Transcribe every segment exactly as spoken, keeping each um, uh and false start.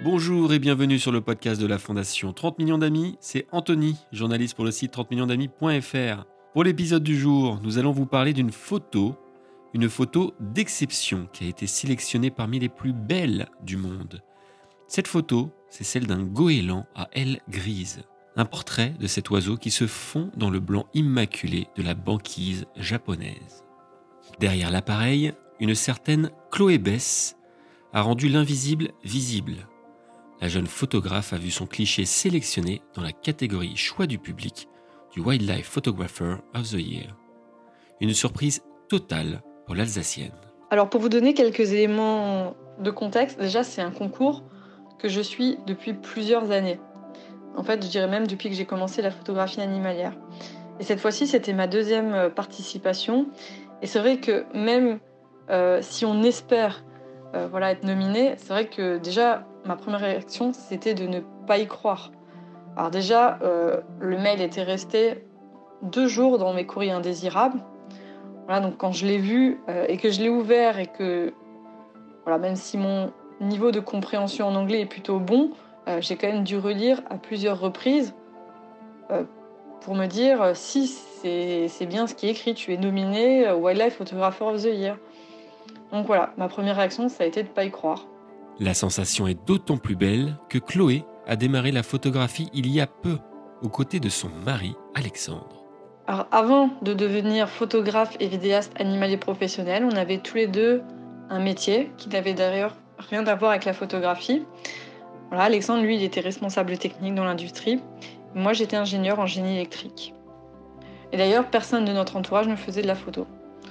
Bonjour et bienvenue sur le podcast de la Fondation trente millions d'amis. C'est Anthony, journaliste pour le site trente millions d'amis point f r. Pour l'épisode du jour, nous allons vous parler d'une photo, une photo d'exception qui a été sélectionnée parmi les plus belles du monde. Cette photo, c'est celle d'un goéland à ailes grises. Un portrait de cet oiseau qui se fond dans le blanc immaculé de la banquise japonaise. Derrière l'appareil, une certaine Chloé Bess a rendu l'invisible visible. La jeune photographe a vu son cliché sélectionné dans la catégorie choix du public du Wildlife Photographer of the Year. Une surprise totale pour l'Alsacienne. Alors pour vous donner quelques éléments de contexte, déjà c'est un concours que je suis depuis plusieurs années. En fait, je dirais même depuis que j'ai commencé la photographie animalière. Et cette fois-ci, c'était ma deuxième participation. Et c'est vrai que même euh, si on espère euh, voilà, être nominé, c'est vrai que déjà, ma première réaction, c'était de ne pas y croire. Alors déjà, euh, le mail était resté deux jours dans mes courriers indésirables. Voilà, donc quand je l'ai vu euh, et que je l'ai ouvert et que, voilà, même si mon niveau de compréhension en anglais est plutôt bon, euh, j'ai quand même dû relire à plusieurs reprises euh, pour me dire euh, si c'est, c'est bien ce qui est écrit, tu es nominé euh, Wildlife Photographer of the Year. Donc voilà, ma première réaction, ça a été de ne pas y croire. La sensation est d'autant plus belle que Chloé a démarré la photographie il y a peu, aux côtés de son mari Alexandre. Alors, avant de devenir photographe et vidéaste animalier professionnel, on avait tous les deux un métier qui n'avait d'ailleurs rien à voir avec la photographie. Voilà, Alexandre, lui, il était responsable technique dans l'industrie. Moi, j'étais ingénieur en génie électrique. Et d'ailleurs, personne de notre entourage ne faisait de la photo.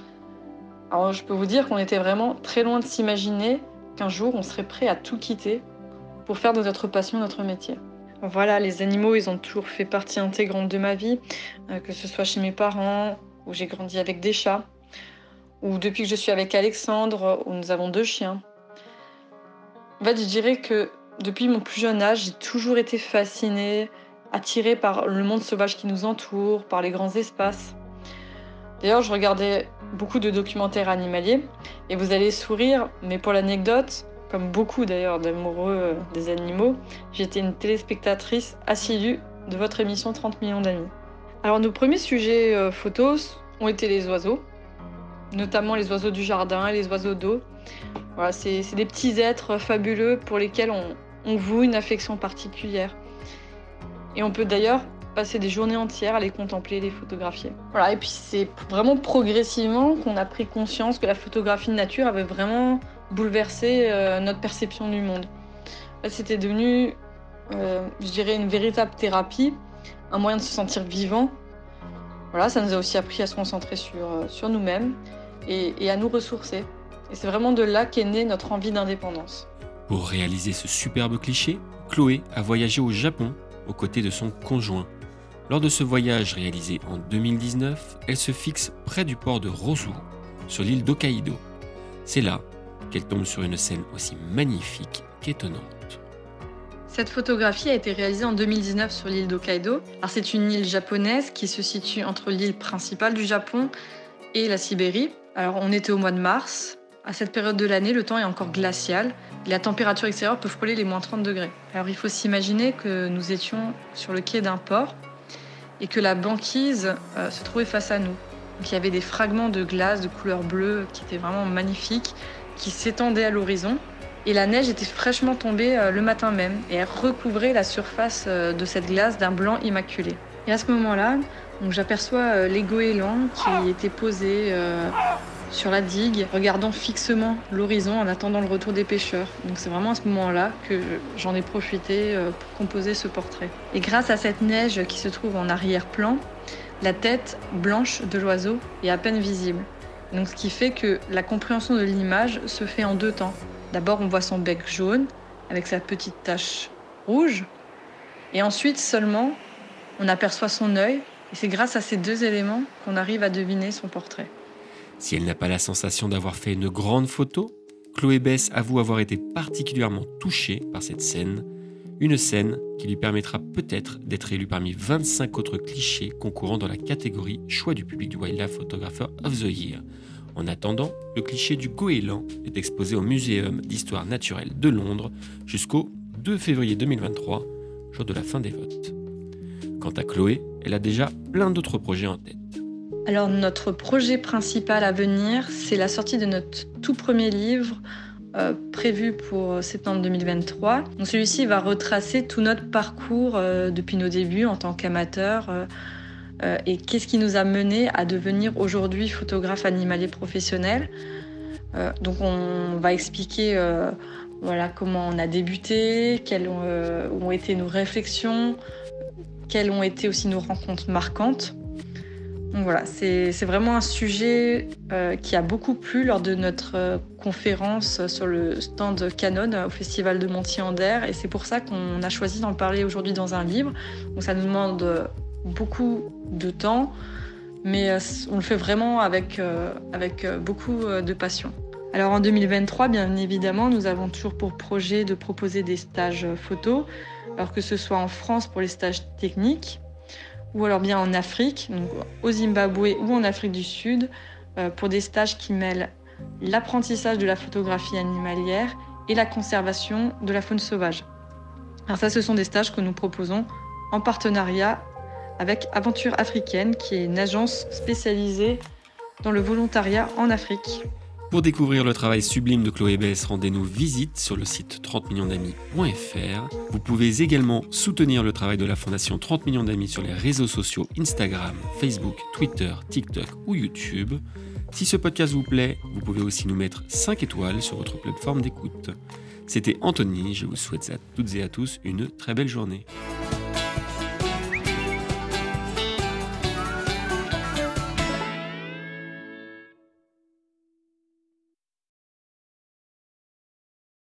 Alors, je peux vous dire qu'on était vraiment très loin de s'imaginer qu'un jour, on serait prêt à tout quitter pour faire de notre passion notre métier. Voilà, les animaux, ils ont toujours fait partie intégrante de ma vie, euh, que ce soit chez mes parents, où j'ai grandi avec des chats, ou depuis que je suis avec Alexandre, où nous avons deux chiens. En fait, je dirais que depuis mon plus jeune âge, j'ai toujours été fascinée, attirée par le monde sauvage qui nous entoure, par les grands espaces. D'ailleurs, je regardais beaucoup de documentaires animaliers, et vous allez sourire, mais pour l'anecdote, comme beaucoup d'ailleurs d'amoureux des animaux, j'étais une téléspectatrice assidue de votre émission trente millions d'amis. Alors nos premiers sujets euh, photos ont été les oiseaux, notamment les oiseaux du jardin et les oiseaux d'eau. Voilà, c'est, c'est des petits êtres fabuleux pour lesquels on, on voue une affection particulière. Et on peut d'ailleurs passer des journées entières à les contempler, les photographier. Voilà, et puis c'est vraiment progressivement qu'on a pris conscience que la photographie de nature avait vraiment bouleversé euh, notre perception du monde. Là, c'était devenu, euh, je dirais, une véritable thérapie, un moyen de se sentir vivant. Voilà, ça nous a aussi appris à se concentrer sur, euh, sur nous-mêmes et, et à nous ressourcer. Et c'est vraiment de là qu'est née notre envie d'indépendance. Pour réaliser ce superbe cliché, Chloé a voyagé au Japon aux côtés de son conjoint. Lors de ce voyage réalisé en deux mille dix-neuf, elle se fixe près du port de Rozu, sur l'île d'Hokkaido. C'est là qu'elle tombe sur une scène aussi magnifique qu'étonnante. Cette photographie a été réalisée en deux mille dix-neuf sur l'île d'Hokkaido. Alors c'est une île japonaise qui se situe entre l'île principale du Japon et la Sibérie. Alors on était au mois de mars. À cette période de l'année, le temps est encore glacial. La température extérieure peut frôler les moins trente degrés. Alors il faut s'imaginer que nous étions sur le quai d'un port et que la banquise euh, se trouvait face à nous. Donc, il y avait des fragments de glace de couleur bleue qui étaient vraiment magnifiques, qui s'étendaient à l'horizon. Et la neige était fraîchement tombée euh, le matin même et elle recouvrait la surface euh, de cette glace d'un blanc immaculé. Et à ce moment-là, donc, j'aperçois euh, les goélands qui étaient posés euh, sur la digue, regardant fixement l'horizon en attendant le retour des pêcheurs. Donc c'est vraiment à ce moment-là que j'en ai profité euh, pour composer ce portrait. Et grâce à cette neige qui se trouve en arrière-plan, la tête blanche de l'oiseau est à peine visible. Donc ce qui fait que la compréhension de l'image se fait en deux temps. D'abord, on voit son bec jaune avec sa petite tache rouge. Et ensuite seulement, on aperçoit son œil. Et c'est grâce à ces deux éléments qu'on arrive à deviner son portrait. Si elle n'a pas la sensation d'avoir fait une grande photo, Chloé Bess avoue avoir été particulièrement touchée par cette scène, une scène qui lui permettra peut-être d'être élue parmi vingt-cinq autres clichés concourant dans la catégorie choix du public du Wildlife Photographer of the Year. En attendant, le cliché du goéland est exposé au Muséum d'histoire naturelle de Londres jusqu'au deux février deux mille vingt-trois, jour de la fin des votes. Quant à Chloé, elle a déjà plein d'autres projets en tête. Alors notre projet principal à venir, c'est la sortie de notre tout premier livre euh, prévu pour septembre deux mille vingt-trois. Donc celui-ci va retracer tout notre parcours euh, depuis nos débuts en tant qu'amateur euh, euh, et qu'est-ce qui nous a mené à devenir aujourd'hui photographe animalier professionnel. Euh, donc on va expliquer euh, voilà, comment on a débuté, quelles ont, euh, ont été nos réflexions, quelles ont été aussi nos rencontres marquantes. Donc voilà, c'est, c'est vraiment un sujet euh, qui a beaucoup plu lors de notre euh, conférence sur le stand Canon euh, au Festival de Montier-en-Der et c'est pour ça qu'on a choisi d'en parler aujourd'hui dans un livre. Donc ça nous demande euh, beaucoup de temps, mais euh, on le fait vraiment avec, euh, avec euh, beaucoup euh, de passion. Alors en deux mille vingt-trois, bien évidemment, nous avons toujours pour projet de proposer des stages photos, alors que ce soit en France pour les stages techniques, ou alors bien en Afrique, donc au Zimbabwe ou en Afrique du Sud, euh, pour des stages qui mêlent l'apprentissage de la photographie animalière et la conservation de la faune sauvage. Alors ça, ce sont des stages que nous proposons en partenariat avec Aventure Africaine, qui est une agence spécialisée dans le volontariat en Afrique. Pour découvrir le travail sublime de Chloé Bess, rendez-nous visite sur le site trente millions d'amis point f r. Vous pouvez également soutenir le travail de la Fondation trente millions d'amis sur les réseaux sociaux Instagram, Facebook, Twitter, TikTok ou YouTube. Si ce podcast vous plaît, vous pouvez aussi nous mettre cinq étoiles sur votre plateforme d'écoute. C'était Anthony, je vous souhaite à toutes et à tous une très belle journée.